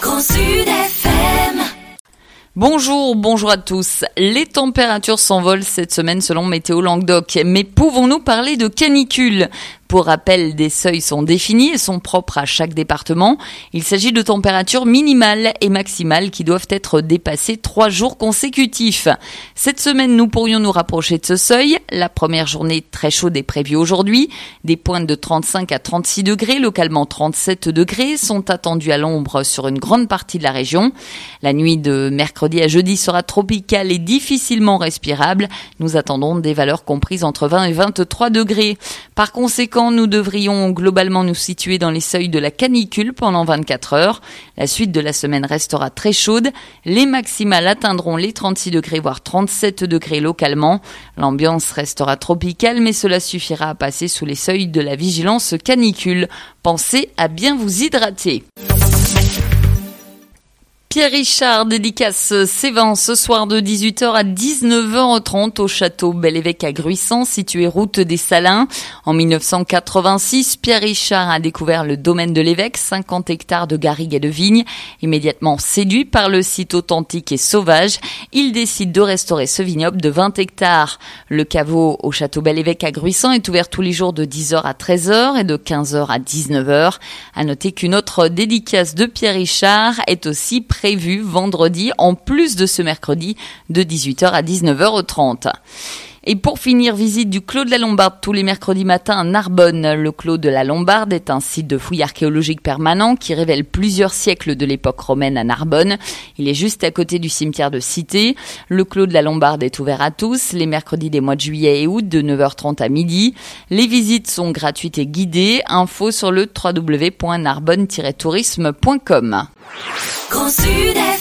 Grand Sud FM. Bonjour à tous. Les températures s'envolent cette semaine selon Météo Languedoc. Mais pouvons-nous parler de canicule ? Pour rappel, des seuils sont définis et sont propres à chaque département. Il s'agit de températures minimales et maximales qui doivent être dépassées 3 jours consécutifs. Cette semaine, nous pourrions nous rapprocher de ce seuil. La première journée très chaude est prévue aujourd'hui. Des pointes de 35 à 36 degrés, localement 37 degrés, sont attendues à l'ombre sur une grande partie de la région. La nuit de mercredi à jeudi sera tropicale et difficilement respirable. Nous attendons des valeurs comprises entre 20 et 23 degrés. Par conséquent, nous devrions globalement nous situer dans les seuils de la canicule pendant 24 heures. La suite de la semaine restera très chaude. Les maximales atteindront les 36 degrés, voire 37 degrés localement. L'ambiance restera tropicale, mais cela suffira à passer sous les seuils de la vigilance canicule. Pensez à bien vous hydrater. Pierre Richard dédicace ses vins ce soir de 18h à 19h30 au château Bel-Évêque à Gruissant, situé route des Salins. En 1986, Pierre Richard a découvert le domaine de l'évêque, 50 hectares de garrigues et de vignes. Immédiatement séduit par le site authentique et sauvage, il décide de restaurer ce vignoble de 20 hectares. Le caveau au château Bel-Évêque à Gruissant est ouvert tous les jours de 10h à 13h et de 15h à 19h. À noter qu'une autre dédicace de Pierre Richard est aussi prévu vendredi, en plus de ce mercredi, de 18h à 19h30. Et pour finir, visite du Clos de la Lombarde tous les mercredis matins à Narbonne. Le Clos de la Lombarde est un site de fouilles archéologiques permanent qui révèle plusieurs siècles de l'époque romaine à Narbonne. Il est juste à côté du cimetière de Cité. Le Clos de la Lombarde est ouvert à tous les mercredis des mois de juillet et août de 9h30 à midi. Les visites sont gratuites et guidées. Info sur le www.narbonne-tourisme.com. Grand Sud FM.